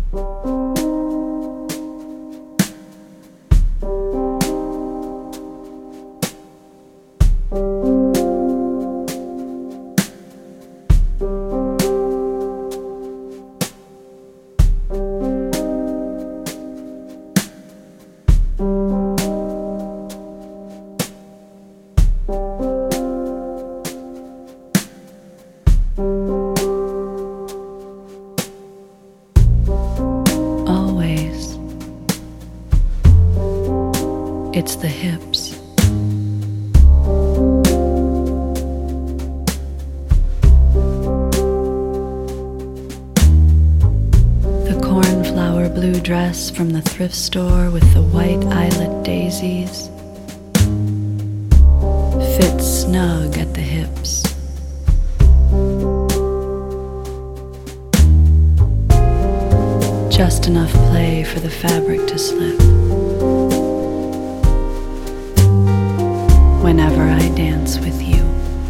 Always, it's the hips. The cornflower blue dress from the thrift store with the white eyelet daisies fits snug at the hips. Just enough play for the fabric to slip. Whenever I dance with you.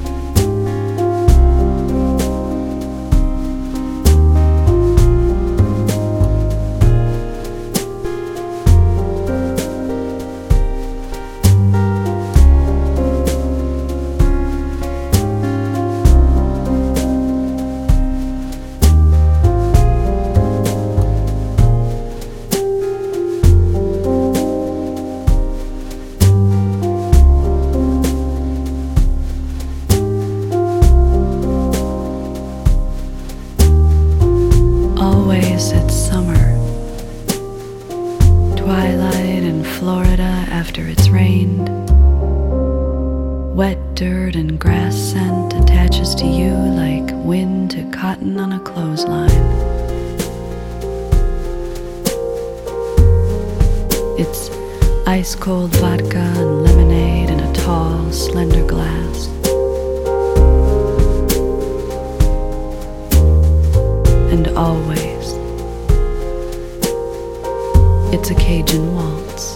Always it's summer, twilight in Florida after it's rained. Wet dirt and grass scent attaches to you like wind to cotton on a clothesline. It's ice cold vodka and lemonade in a tall, slender glass. And always, it's a Cajun waltz.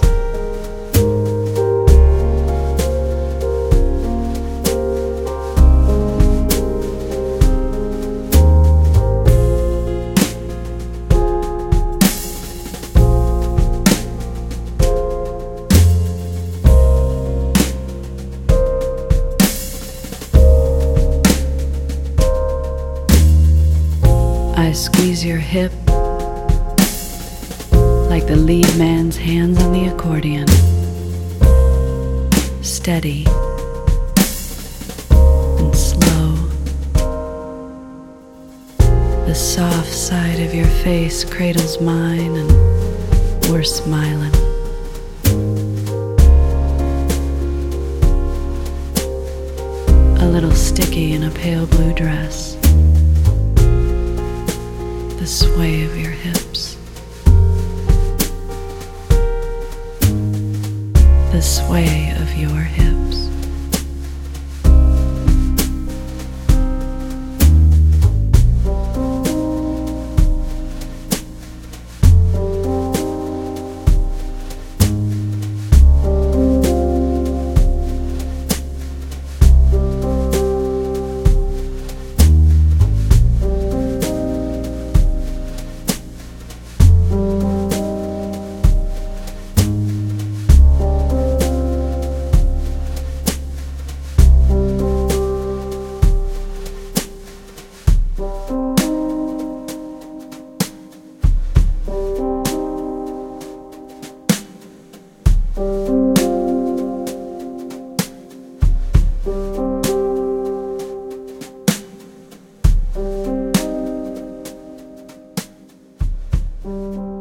I squeeze your hip like the lead man's hands on the accordion. Steady and slow. The soft side of your face cradles mine and we're smiling. A little sticky in a pale blue dress. The sway of your hips. The sway of your hips. Thank you.